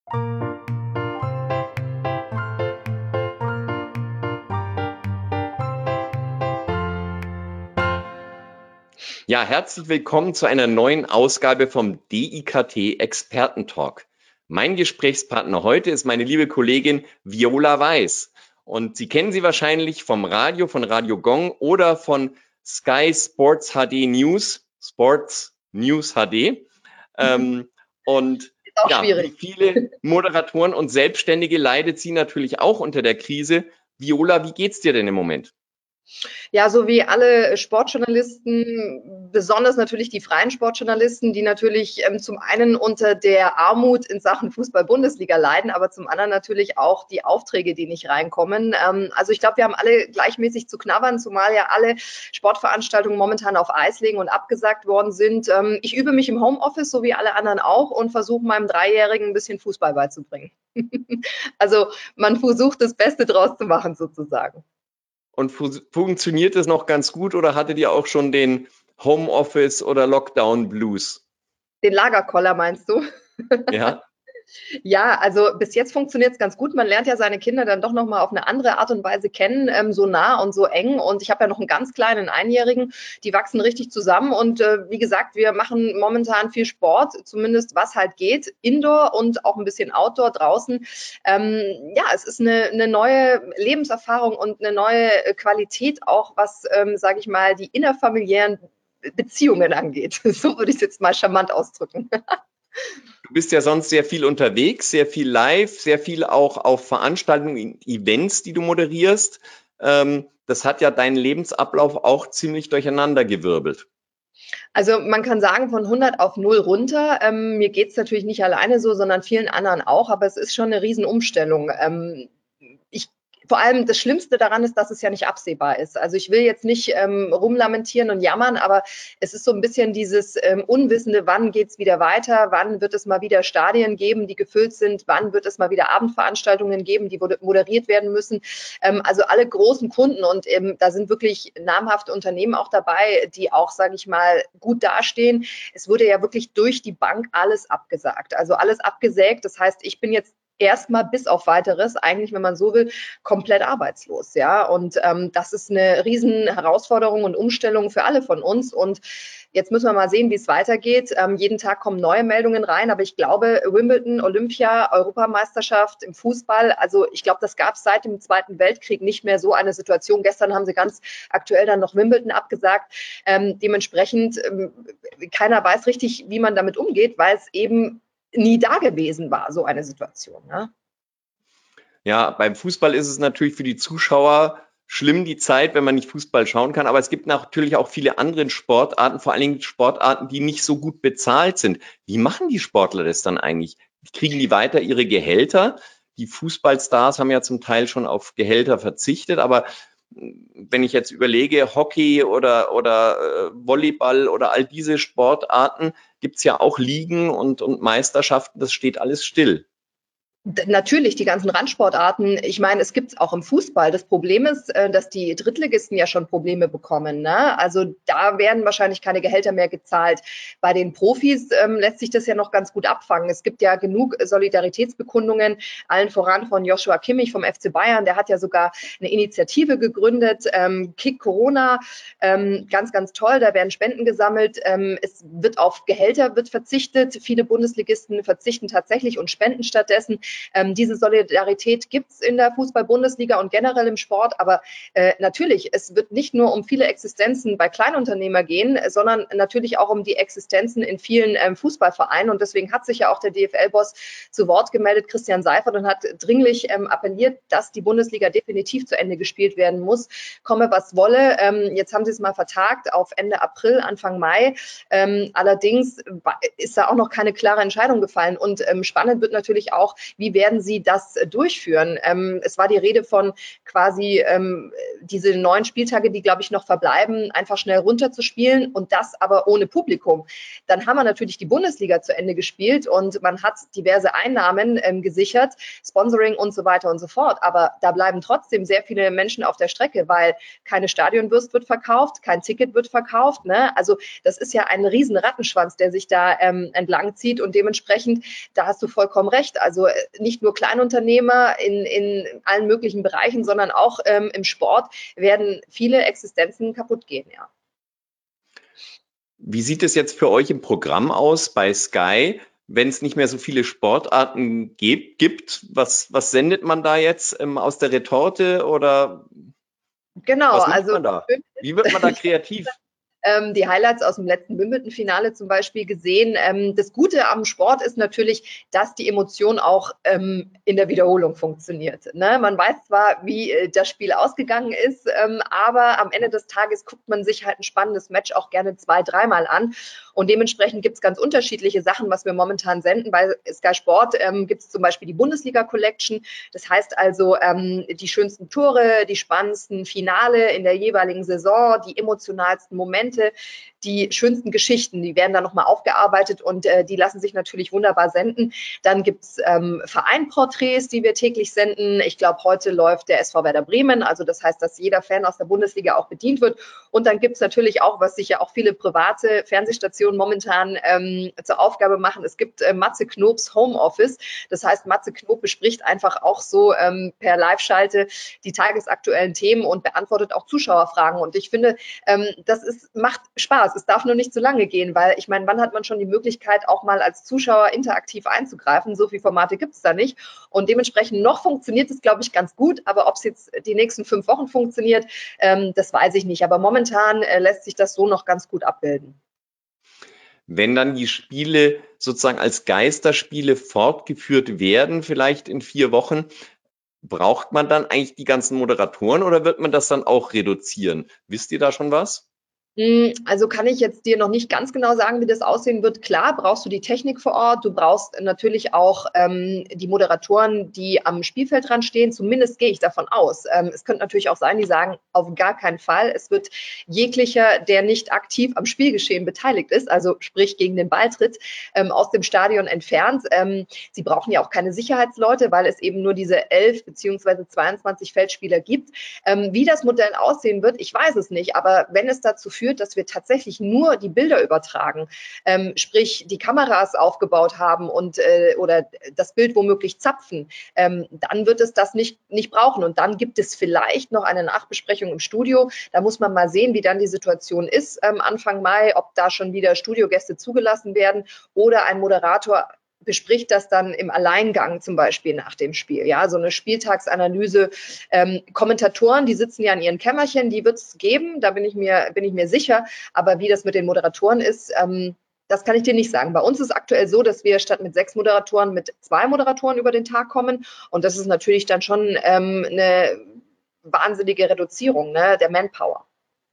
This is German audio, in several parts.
Ja, herzlich willkommen zu einer neuen Ausgabe vom DIKT Expertentalk. Mein Gesprächspartner heute ist meine liebe Kollegin Viola Weiß. Und Sie kennen sie wahrscheinlich vom Radio, von Radio Gong oder von Sky Sports HD News, Sports News HD. Und Ist auch ja, wie schwierig. viele Moderatoren und Selbstständige leidet sie natürlich auch unter der Krise. Viola, wie geht's dir denn im Moment? Ja, so wie alle Sportjournalisten, besonders natürlich die freien Sportjournalisten, die natürlich zum einen unter der Armut in Sachen Fußball-Bundesliga leiden, aber zum anderen natürlich auch die Aufträge, die nicht reinkommen. Also ich glaube, wir haben alle gleichmäßig zu knabbern, zumal ja alle Sportveranstaltungen momentan auf Eis legen und abgesagt worden sind. Ich übe mich im Homeoffice, so wie alle anderen auch, und versuche meinem Dreijährigen ein bisschen Fußball beizubringen. Also man versucht, das Beste draus zu machen, sozusagen. Und funktioniert es noch ganz gut oder hattet ihr auch schon den Homeoffice oder Lockdown Blues? Den Lagerkoller meinst du? Ja, Ja, also bis jetzt funktioniert es ganz gut. Man lernt ja seine Kinder dann doch nochmal auf eine andere Art und Weise kennen, so nah und so eng. Und ich habe ja noch einen ganz kleinen Einjährigen, die wachsen richtig zusammen. Und wie gesagt, wir machen momentan viel Sport, zumindest was halt geht, Indoor und auch ein bisschen Outdoor draußen. Ja, es ist eine neue Lebenserfahrung und eine neue Qualität auch, was, sage ich mal, die innerfamiliären Beziehungen angeht. So würde ich es jetzt mal charmant ausdrücken. du bist ja sonst sehr viel unterwegs, sehr viel live, sehr viel auch auf Veranstaltungen, Events, die du moderierst. Das hat ja deinen Lebensablauf auch ziemlich durcheinandergewirbelt. Also man kann sagen, von 100 auf 0 runter. Mir geht's natürlich nicht alleine so, sondern vielen anderen auch, aber es ist schon eine Riesenumstellung. Ich Vor allem das Schlimmste daran ist, dass es ja nicht absehbar ist. Also ich will jetzt nicht rumlamentieren und jammern, aber es ist so ein bisschen dieses Unwissende, wann geht's wieder weiter, wann wird es mal wieder Stadien geben, die gefüllt sind, wann wird es mal wieder Abendveranstaltungen geben, die moderiert werden müssen. Also alle großen Kunden und da sind wirklich namhafte Unternehmen auch dabei, die auch, sage ich mal, gut dastehen. Es wurde ja wirklich durch die Bank alles abgesagt, also alles abgesägt. Das heißt, ich bin jetzt erstmal bis auf weiteres, eigentlich, wenn man so will, komplett arbeitslos, ja. Und das ist eine riesen Herausforderung und Umstellung für alle von uns. Und jetzt müssen wir mal sehen, wie es weitergeht. Jeden Tag kommen neue Meldungen rein, aber ich glaube, Wimbledon, Olympia, Europameisterschaft im Fußball, also ich glaube, das gab es seit dem Zweiten Weltkrieg nicht mehr so eine Situation. Gestern haben sie ganz aktuell dann noch Wimbledon abgesagt. Dementsprechend, keiner weiß richtig, wie man damit umgeht, weil es eben nie da gewesen war, so eine Situation. Ne? Ja, beim Fußball ist es natürlich für die Zuschauer schlimm, die Zeit, wenn man nicht Fußball schauen kann. Aber es gibt natürlich auch viele andere Sportarten, vor allen Dingen Sportarten, die nicht so gut bezahlt sind. Wie machen die Sportler das dann eigentlich? Kriegen die weiter ihre Gehälter? Die Fußballstars haben ja zum Teil schon auf Gehälter verzichtet, aber wenn ich jetzt überlege, Hockey oder Volleyball oder all diese Sportarten, gibt's ja auch Ligen und Meisterschaften, das steht alles still. Natürlich, die ganzen Randsportarten. Ich meine, es gibt es auch im Fußball. Das Problem ist, dass die Drittligisten ja schon Probleme bekommen. Ne? Also da werden wahrscheinlich keine Gehälter mehr gezahlt. Bei den Profis lässt sich das ja noch ganz gut abfangen. Es gibt ja genug Solidaritätsbekundungen, allen voran von Joshua Kimmich vom FC Bayern. Der hat ja sogar eine Initiative gegründet, Kick Corona. Ganz, ganz toll. Da werden Spenden gesammelt. Es wird auf Gehälter wird verzichtet. Viele Bundesligisten verzichten tatsächlich und spenden stattdessen. Diese Solidarität gibt es in der Fußball-Bundesliga und generell im Sport, aber natürlich, es wird nicht nur um viele Existenzen bei Kleinunternehmer gehen, sondern natürlich auch um die Existenzen in vielen Fußballvereinen und deswegen hat sich ja auch der DFL-Boss zu Wort gemeldet, Christian Seifert, und hat dringlich appelliert, dass die Bundesliga definitiv zu Ende gespielt werden muss, komme was wolle. Jetzt haben sie es mal vertagt auf Ende April, Anfang Mai. Allerdings ist da auch noch keine klare Entscheidung gefallen und spannend wird natürlich auch, wie werden Sie das durchführen? Es war die Rede von quasi diese 9 Spieltage, die, glaube ich, noch verbleiben, einfach schnell runterzuspielen und das aber ohne Publikum. Dann haben wir natürlich die Bundesliga zu Ende gespielt und man hat diverse Einnahmen gesichert, Sponsoring und so weiter und so fort. Aber da bleiben trotzdem sehr viele Menschen auf der Strecke, weil keine Stadionwurst wird verkauft, kein Ticket wird verkauft. Ne? Also das ist ja ein riesen Rattenschwanz, der sich da entlang zieht und dementsprechend, da hast du vollkommen recht. Also nicht nur Kleinunternehmer in allen möglichen Bereichen, sondern auch im Sport werden viele Existenzen kaputt gehen, ja. Wie sieht es jetzt für euch im Programm aus bei Sky, wenn es nicht mehr so viele Sportarten gibt? Was sendet man da jetzt aus der Retorte oder Genau, was macht also man da? Wie wird man da kreativ? Die Highlights aus dem letzten Wimbledon-Finale zum Beispiel gesehen. Das Gute am Sport ist natürlich, dass die Emotion auch in der Wiederholung funktioniert. Ne? Man weiß zwar, wie das Spiel ausgegangen ist, aber am Ende des Tages guckt man sich halt ein spannendes Match auch gerne 2-, 3-mal an. Und dementsprechend gibt es ganz unterschiedliche Sachen, was wir momentan senden. Bei Sky Sport gibt es zum Beispiel die Bundesliga Collection. Das heißt also die schönsten Tore, die spannendsten Finale in der jeweiligen Saison, die emotionalsten Momente, die schönsten Geschichten, die werden dann nochmal aufgearbeitet und die lassen sich natürlich wunderbar senden. Dann gibt es Vereinporträts, die wir täglich senden. Ich glaube, heute läuft der SV Werder Bremen, also das heißt, dass jeder Fan aus der Bundesliga auch bedient wird. Und dann gibt es natürlich auch, was sich ja auch viele private Fernsehstationen momentan zur Aufgabe machen, es gibt Matze Knobs Homeoffice. Das heißt, Matze Knob bespricht einfach auch so per Live-Schalte die tagesaktuellen Themen und beantwortet auch Zuschauerfragen. Und ich finde, macht Spaß. Es darf nur nicht zu lange gehen, weil ich meine, wann hat man schon die Möglichkeit, auch mal als Zuschauer interaktiv einzugreifen? So viele Formate gibt es da nicht. Und dementsprechend noch funktioniert es, glaube ich, ganz gut. Aber ob es jetzt die nächsten 5 Wochen funktioniert, das weiß ich nicht. Aber momentan lässt sich das so noch ganz gut abbilden. Wenn dann die Spiele sozusagen als Geisterspiele fortgeführt werden, vielleicht in 4 Wochen, braucht man dann eigentlich die ganzen Moderatoren oder wird man das dann auch reduzieren? Wisst ihr da schon was? Also kann ich jetzt dir noch nicht ganz genau sagen, wie das aussehen wird. Klar, brauchst du die Technik vor Ort. Du brauchst natürlich auch die Moderatoren, die am Spielfeld dran stehen. Zumindest gehe ich davon aus. Es könnte natürlich auch sein, die sagen, auf gar keinen Fall. Es wird jeglicher, der nicht aktiv am Spielgeschehen beteiligt ist, also sprich gegen den Ball tritt, aus dem Stadion entfernt. Sie brauchen ja auch keine Sicherheitsleute, weil es eben nur diese 11 bzw. 22 Feldspieler gibt. Wie das Modell aussehen wird, ich weiß es nicht. Aber wenn es dazu führt, dass wir tatsächlich nur die Bilder übertragen, sprich die Kameras aufgebaut haben und oder das Bild womöglich zapfen, dann wird es das nicht brauchen. Und dann gibt es vielleicht noch eine Nachbesprechung im Studio. Da muss man mal sehen, wie dann die Situation ist Anfang Mai, ob da schon wieder Studiogäste zugelassen werden oder ein Moderator bespricht das dann im Alleingang zum Beispiel nach dem Spiel. Ja, so eine Spieltagsanalyse. Kommentatoren, die sitzen ja in ihren Kämmerchen, die wird es geben, da bin ich mir sicher. Aber wie das mit den Moderatoren ist, das kann ich dir nicht sagen. Bei uns ist aktuell so, dass wir statt mit 6 Moderatoren mit 2 Moderatoren über den Tag kommen. Und das ist natürlich dann schon eine wahnsinnige Reduzierung, ne, der Manpower.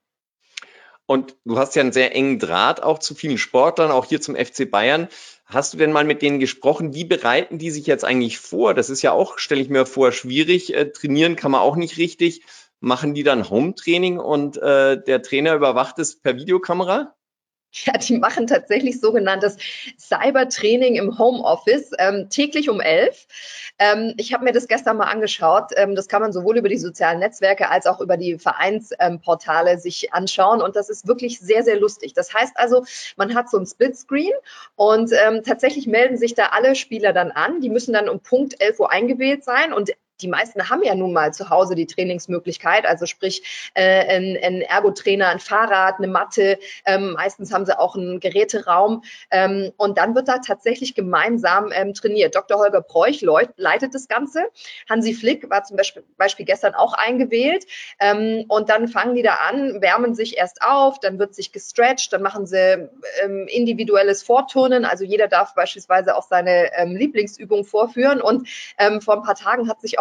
Und du hast ja einen sehr engen Draht auch zu vielen Sportlern, auch hier zum FC Bayern. Hast du denn mal mit denen gesprochen? Wie bereiten die sich jetzt eigentlich vor? Das ist ja auch, stelle ich mir vor, schwierig. Trainieren kann man auch nicht richtig. Machen die dann Home-Training und der Trainer überwacht es per Videokamera? Ja, die machen tatsächlich sogenanntes Cybertraining im Homeoffice, täglich um 11. Ich habe mir das gestern mal angeschaut. Das kann man sowohl über die sozialen Netzwerke als auch über die Vereinsportale sich anschauen. Und das ist wirklich sehr, sehr lustig. Das heißt also, man hat so ein Splitscreen und tatsächlich melden sich da alle Spieler dann an. Die müssen dann um Punkt 11 Uhr eingewählt sein und die meisten haben ja nun mal zu Hause die Trainingsmöglichkeit, also sprich ein Ergotrainer, ein Fahrrad, eine Matte, meistens haben sie auch einen Geräteraum und dann wird da tatsächlich gemeinsam trainiert. Dr. Holger Preuch leitet das Ganze. Hansi Flick war zum Beispiel gestern auch eingewählt und dann fangen die da an, wärmen sich erst auf, dann wird sich gestretcht, dann machen sie individuelles Vorturnen, also jeder darf beispielsweise auch seine Lieblingsübung vorführen und vor ein paar Tagen hat sich auch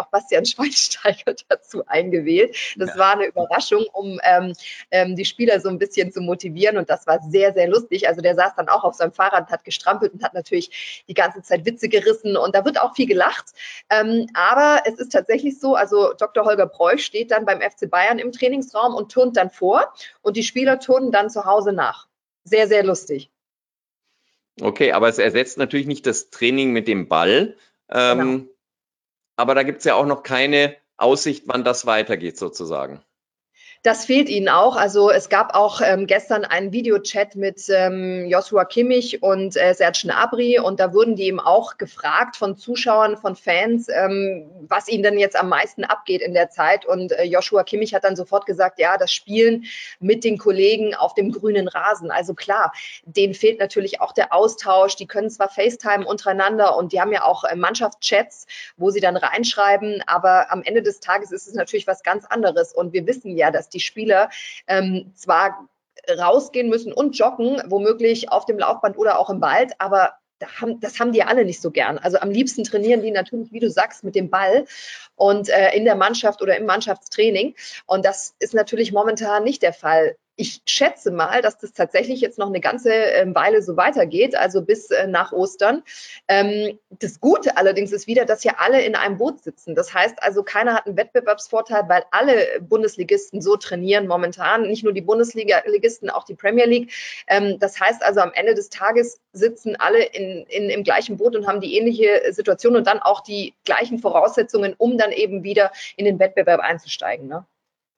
auch Bastian Schweinsteiger dazu eingewählt. Das war eine Überraschung, um die Spieler so ein bisschen zu motivieren und das war sehr, sehr lustig. Also der saß dann auch auf seinem Fahrrad, hat gestrampelt und hat natürlich die ganze Zeit Witze gerissen und da wird auch viel gelacht. Aber es ist tatsächlich so, also Dr. Holger Preuß steht dann beim FC Bayern im Trainingsraum und turnt dann vor und die Spieler turnen dann zu Hause nach. Sehr, sehr lustig. Okay, aber es ersetzt natürlich nicht das Training mit dem Ball. Genau. Aber da gibt es ja auch noch keine Aussicht, wann das weitergeht sozusagen. Das fehlt ihnen auch. Also es gab auch gestern einen Videochat mit Joshua Kimmich und Serge Gnabry und da wurden die eben auch gefragt von Zuschauern, von Fans, was ihnen denn jetzt am meisten abgeht in der Zeit. Und Joshua Kimmich hat dann sofort gesagt, ja, das Spielen mit den Kollegen auf dem grünen Rasen. Also klar, denen fehlt natürlich auch der Austausch. Die können zwar FaceTime untereinander und die haben ja auch Mannschaftschats, wo sie dann reinschreiben, aber am Ende des Tages ist es natürlich was ganz anderes. Und wir wissen ja, dass die Spieler zwar rausgehen müssen und joggen, womöglich auf dem Laufband oder auch im Wald, aber das haben die alle nicht so gern. Also am liebsten trainieren die natürlich, wie du sagst, mit dem Ball und in der Mannschaft oder im Mannschaftstraining. Und das ist natürlich momentan nicht der Fall. Ich schätze mal, dass das tatsächlich jetzt noch eine ganze Weile so weitergeht, also bis nach Ostern. Das Gute allerdings ist wieder, dass ja alle in einem Boot sitzen. Das heißt also, keiner hat einen Wettbewerbsvorteil, weil alle Bundesligisten so trainieren momentan. Nicht nur die Bundesliga-Ligisten, auch die Premier League. Das heißt also, am Ende des Tages sitzen alle im gleichen Boot und haben die ähnliche Situation und dann auch die gleichen Voraussetzungen, um dann eben wieder in den Wettbewerb einzusteigen. Ne?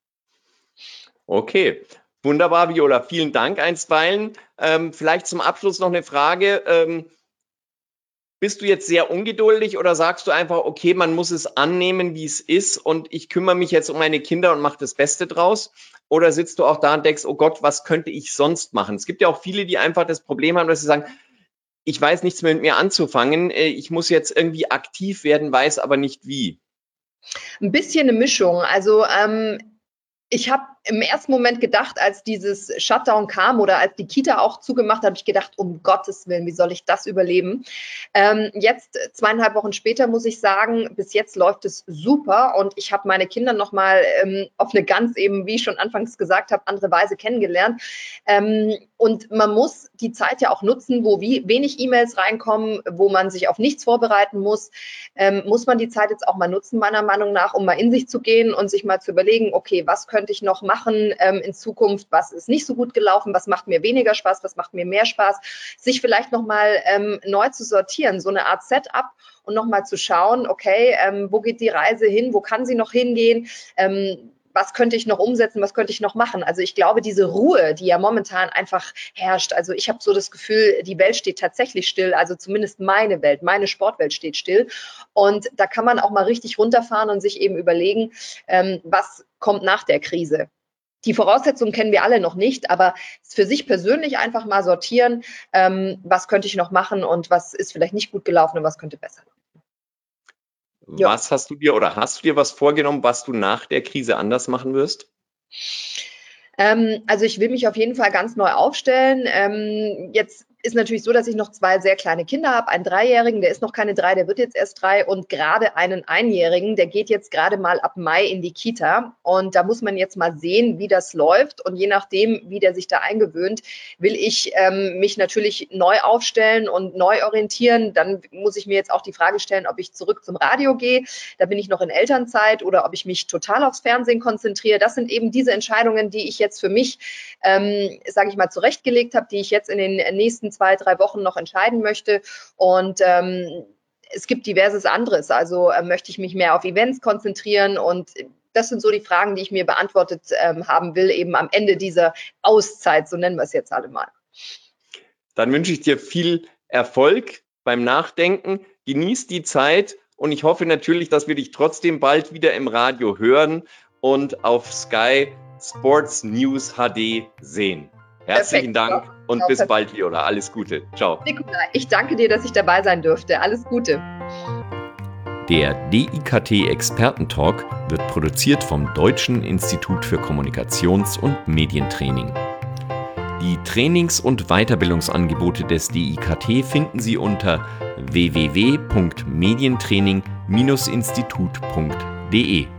Okay. Wunderbar, Viola. Vielen Dank einstweilen. Vielleicht zum Abschluss noch eine Frage. Bist du jetzt sehr ungeduldig oder sagst du einfach, okay, man muss es annehmen, wie es ist und ich kümmere mich jetzt um meine Kinder und mache das Beste draus? Oder sitzt du auch da und denkst, oh Gott, was könnte ich sonst machen? Es gibt ja auch viele, die einfach das Problem haben, dass sie sagen, ich weiß nichts mehr mit mir anzufangen. Ich muss jetzt irgendwie aktiv werden, weiß aber nicht wie. Ein bisschen eine Mischung. Also ich habe im ersten Moment gedacht, als dieses Shutdown kam oder als die Kita auch zugemacht hat, habe ich gedacht, um Gottes Willen, wie soll ich das überleben? Jetzt, 2,5 Wochen später, muss ich sagen, bis jetzt läuft es super und ich habe meine Kinder nochmal auf eine ganz eben, wie ich schon anfangs gesagt habe, andere Weise kennengelernt. Und man muss die Zeit ja auch nutzen, wo wenig E-Mails reinkommen, wo man sich auf nichts vorbereiten muss man die Zeit jetzt auch mal nutzen, meiner Meinung nach, um mal in sich zu gehen und sich mal zu überlegen, okay, was könnte ich noch machen in Zukunft, was ist nicht so gut gelaufen, was macht mir weniger Spaß, was macht mir mehr Spaß, sich vielleicht nochmal neu zu sortieren, so eine Art Setup und nochmal zu schauen, okay, wo geht die Reise hin, wo kann sie noch hingehen, was könnte ich noch umsetzen, was könnte ich noch machen? Also ich glaube, diese Ruhe, die ja momentan einfach herrscht, also ich habe so das Gefühl, die Welt steht tatsächlich still, also zumindest meine Welt, meine Sportwelt steht still und da kann man auch mal richtig runterfahren und sich eben überlegen, was kommt nach der Krise. Die Voraussetzungen kennen wir alle noch nicht, aber für sich persönlich einfach mal sortieren, was könnte ich noch machen und was ist vielleicht nicht gut gelaufen und was könnte besser laufen. Ja. Hast du dir was vorgenommen, was du nach der Krise anders machen wirst? Also ich will mich auf jeden Fall ganz neu aufstellen. Jetzt ist natürlich so, dass ich noch 2 sehr kleine Kinder habe, einen 3-Jährigen, der ist noch keine 3, der wird jetzt erst 3 und gerade einen 1-Jährigen, der geht jetzt gerade mal ab Mai in die Kita und da muss man jetzt mal sehen, wie das läuft und je nachdem, wie der sich da eingewöhnt, will ich mich natürlich neu aufstellen und neu orientieren. Dann muss ich mir jetzt auch die Frage stellen, ob ich zurück zum Radio gehe, da bin ich noch in Elternzeit oder ob ich mich total aufs Fernsehen konzentriere. Das sind eben diese Entscheidungen, die ich jetzt für mich, sage ich mal, zurechtgelegt habe, die ich jetzt in den nächsten 2-3 Wochen noch entscheiden möchte und es gibt diverses anderes, also möchte ich mich mehr auf Events konzentrieren und das sind so die Fragen, die ich mir beantwortet haben will, eben am Ende dieser Auszeit, so nennen wir es jetzt alle mal. Dann wünsche ich dir viel Erfolg beim Nachdenken, genieß die Zeit und ich hoffe natürlich, dass wir dich trotzdem bald wieder im Radio hören und auf Sky Sports News HD sehen. Herzlichen Dank und bis bald, Viola. Alles Gute. Ciao. Nikolai, ich danke dir, dass ich dabei sein durfte. Alles Gute. Der DIKT Expertentalk wird produziert vom Deutschen Institut für Kommunikations- und Medientraining. Die Trainings- und Weiterbildungsangebote des DIKT finden Sie unter www.medientraining-it.de. deutsche-institut.de.